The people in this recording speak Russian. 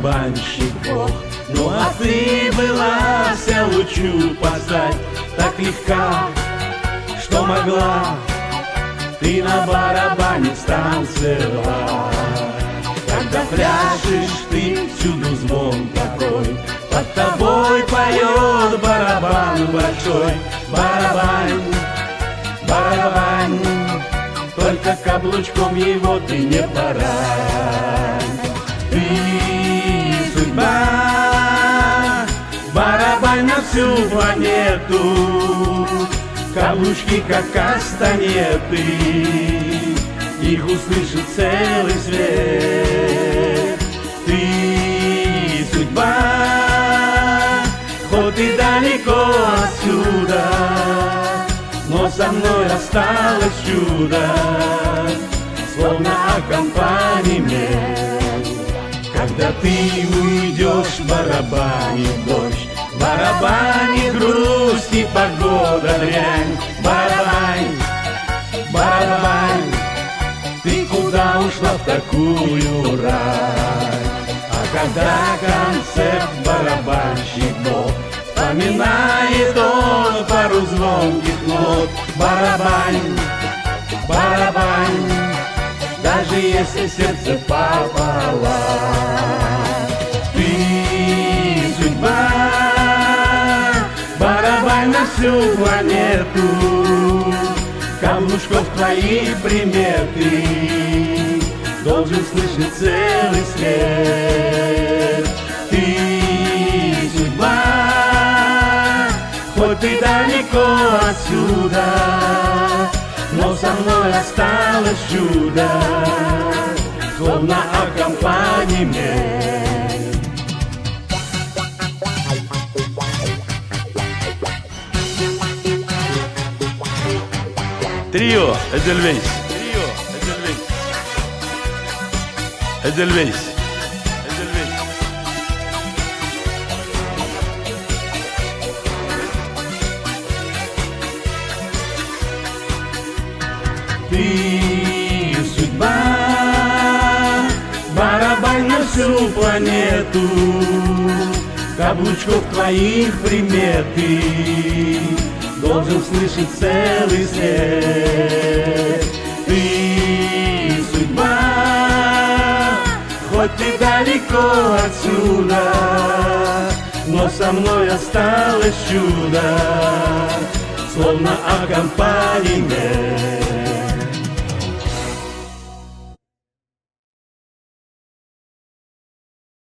барабанщик Бог. Ну а ты была вся лучу постать, так легка, что могла ты на барабане станцевать. Когда пляшешь ты, всюду звон такой, под тобой поет барабан большой. Барабан, барабан, только каблучком его ты не порань. Ты судьба, барабан на всю планету, каблучки как кастанеты, их услышит целый свет. Ты судьба, хоть и далеко отсюда, но со мной осталось чудо, словно аккомпанемент. Когда ты уйдешь, барабанит дождь, барабанит грусть и погода дрянь. Барабань, барабань, ты куда ушла в такую рань? А когда концерт барабанщик Бог, вспоминает он пару звонких нот. Барабань, барабань, даже если сердце пополам. Ты судьба, барабань на всю планету, камушков твоих приметы должен слышать целый свет. Ты судьба, хоть ты далеко отсюда, но со мной осталось чудо, словно аккомпанемент. Trio Edelweiss. Edelweiss. Ты судьба, барабан на всю планету, каблучков твоих приметы должен слышать целый свет. Ты судьба, хоть ты далеко отсюда, но со мной осталось чудо, словно аккомпанемент.